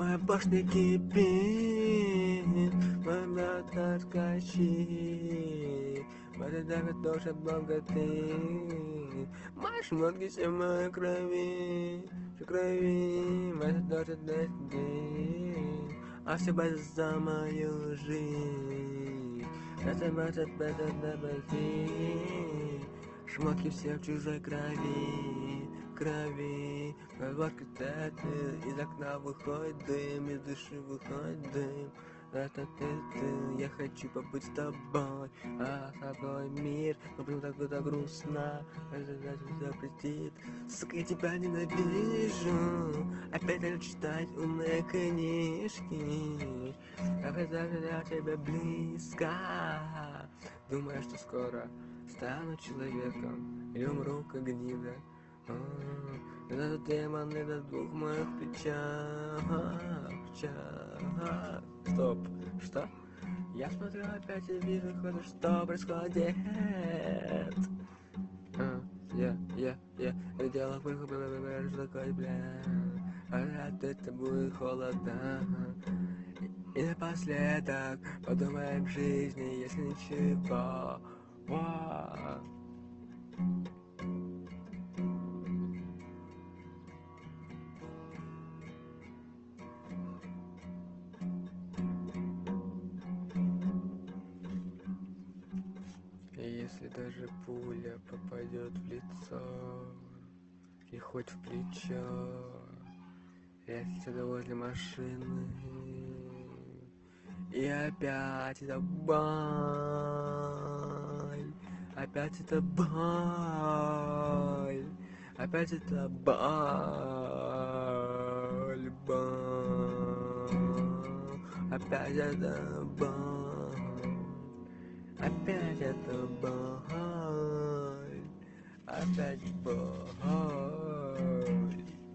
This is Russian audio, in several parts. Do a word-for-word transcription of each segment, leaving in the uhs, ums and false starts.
Моя башня кипит, мой брат ткачи, моя давит тоже богаты. Мои шмотки все в моей крови, в крови, моя тоже дожди. А все боятся за мою жизнь. Это может это добавить. Шмотки все в чужой крови, крови. Подводка тает, из окна выходит дым, из души выходит дым. Это ты, ты, я хочу побыть с тобой, а с тобой мир, но почему так это грустно, это даже запретит. Сука, я тебя ненавижу, опять надо читать умные книжки, опять даже я тебе близко. Думаю, что скоро стану человеком и умру как гнида. Этот демон на двух моих плечах, плечах. Стоп, что? Я смотрю опять и вижу, что происходит. А, я, я, я, дело выхлопа, что такое, бля. А от этого будет холодно. И напоследок подумаем в жизни, если ничего. Ва. И если даже пуля попадет в лицо и хоть в плечо, я сяду возле машины, и опять это боль, опять это боль, опять это боль, боль, опять это боль, опять это боль, опять боль.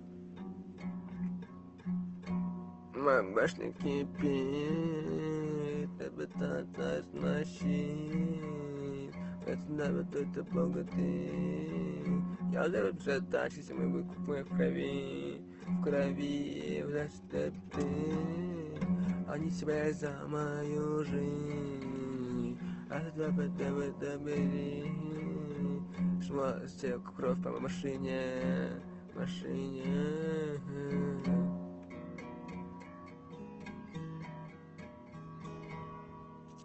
Моя башня кипит, это пытается сносить. Это навет, это богаты. Я ударю все тачки, все мои выкупы в крови, в крови, значит ты. Они себя за мою жизнь. А это это это бери. Шма, стек кровь по машине, машине.